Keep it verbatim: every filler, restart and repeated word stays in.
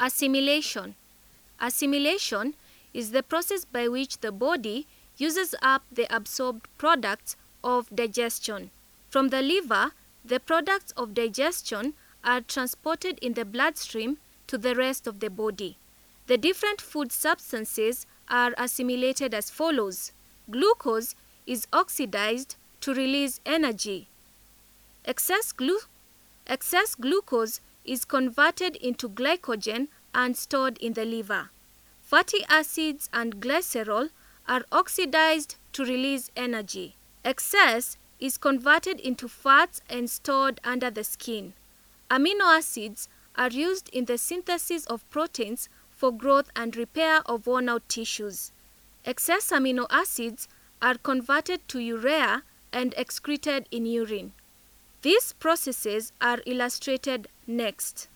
Assimilation. Assimilation is the process by which the body uses up the absorbed products of digestion. From the liver, the products of digestion are transported in the bloodstream to the rest of the body. The different food substances are assimilated as follows. Glucose is oxidized to release energy. Excess, glu- excess glucose is converted into glycogen and stored in the liver. Fatty acids and glycerol are oxidized to release energy. Excess is converted into fats and stored under the skin. Amino acids are used in the synthesis of proteins for growth and repair of worn-out tissues. Excess amino acids are converted to urea and excreted in urine. These processes are illustrated next.